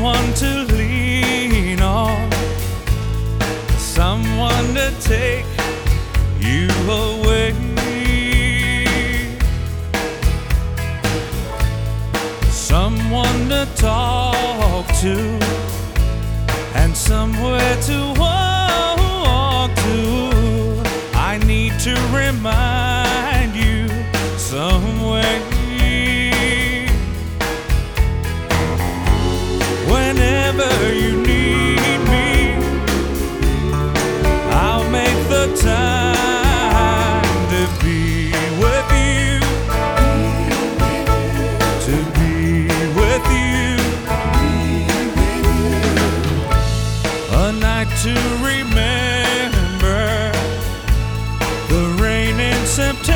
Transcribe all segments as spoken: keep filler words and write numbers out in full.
someone to lean on, someone to take you away, someone to talk to, and somewhere to walk to. I need to remind you some way. Whenever you need me, I'll make the time to be with you, to be with you, a night to remember, the rain in September.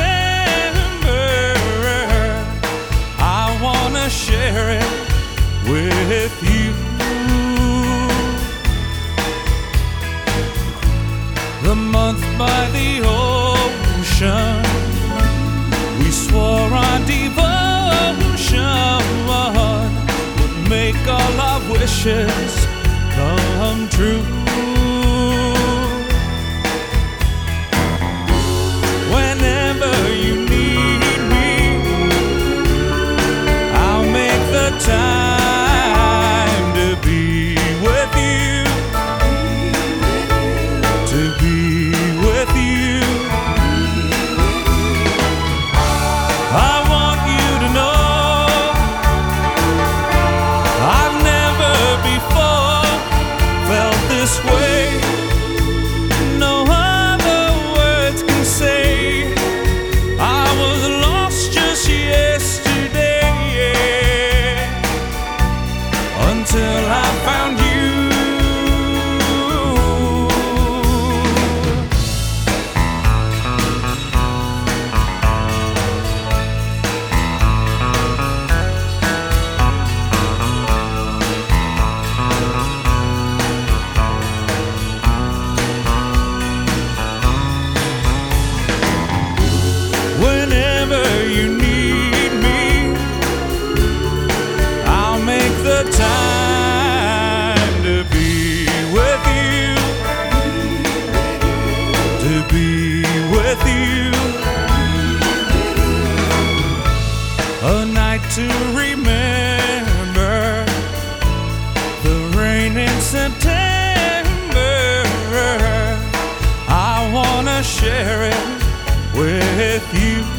I wanna share it with you. The month by the ocean, we swore our devotion would make all our wishes come true. Whenever you need me, I'll make the time to be with you, to be with you. I want you to know I've never before felt this way. No other words can say I was lost just yesterday, until I found you. Whenever you need me, I'll make the time to be with you, to be with you, a night to remember, the rain in September. I wanna share it with you.